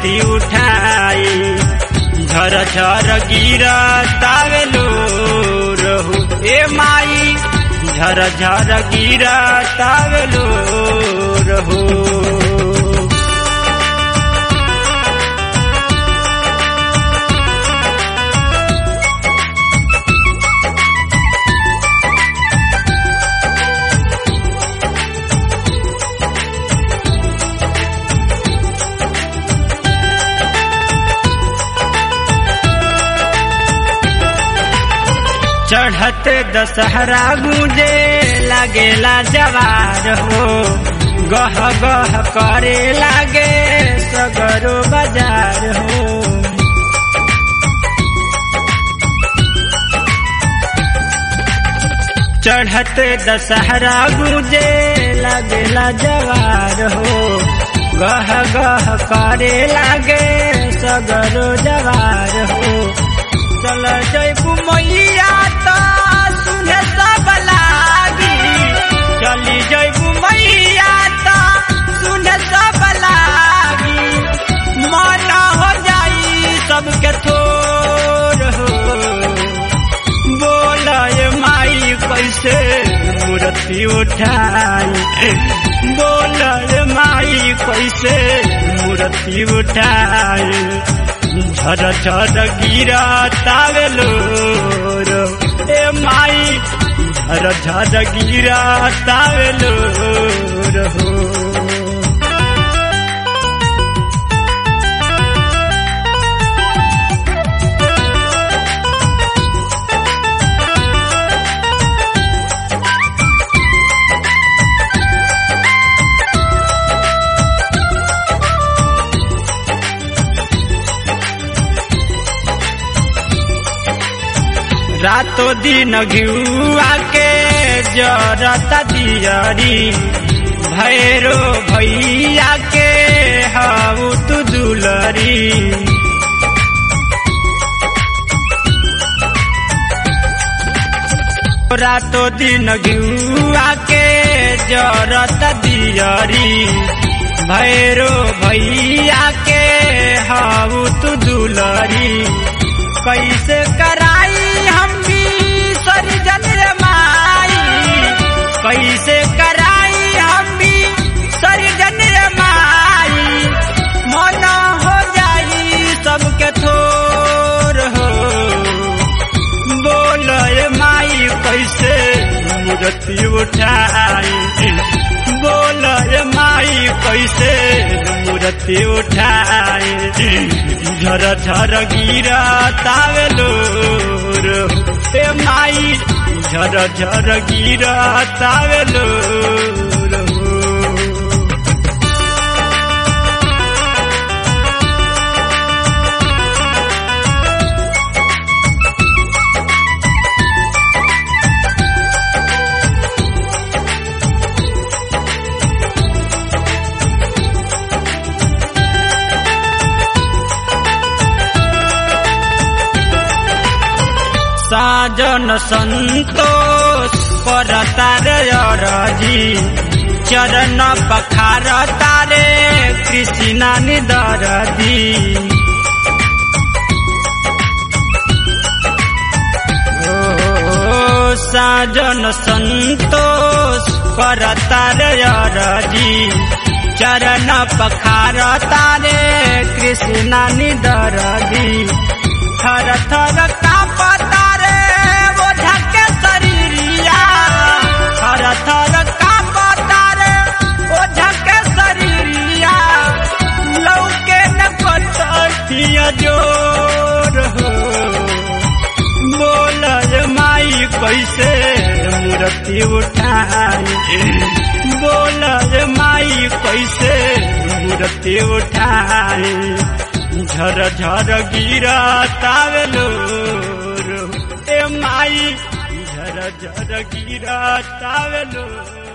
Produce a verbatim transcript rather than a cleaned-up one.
मूर्ति उठाई झर झर गिरतावे लोर हो ए माई झर झर गिरतावे लोर हो। चढ़त दशहरा गूंजे लागेला जवार हो गह गह करे लागे सगरो बाजार हो। चढ़त दशहरा गूंजे लागेला जवार हो गह गह करे लागे सगरो जवार हो। चल जैबू मैया तो सुने सब लागी चली जैबू मैया तो सुने सब लागी मन हो जाई सबके थोर हो। बोल माई कैसे मूर्ति उठाई बोल माई कैसे मूर्ति उठाई झर झर गिरतावे लोर ए माई झर झर गिरतावे लोर हो। रातों दिन घिउआ के जरता दियरी भैरो भैया के हाउ तू दुलरी। रातों दिन घिउआ के जरता दियरी भैरो भैया के हाउ तू दुलरी। कैसे कराई हम भी सर्जन रे माई कैसे कराई हम भी सर्जन रे माई मन हो जाई सबके थोर हो। बोल माई कैसे मूर्ति उठाई बोल माई कैसे मूर्ति उठाई झर झर गिरतावे लोर ए माई झर झर गिरतावे लोर हो। साजन संतोष करता रे अरजी चरण पखार तारे कृष्णा निदरदी। ओ साजन संतोष करता रे अरजी चरण पखार तारे कृष्णा निदरदी। थर थर कांपता थर थर कांपता रे ओझा के शरीरिया लौके न कटिया जोर हो। बोल माई कैसे मूर्ति उठाई बोल माई कैसे मूर्ति उठाई झर झर गिरतावे लोर ए माई झर झर गिरतावे लोर।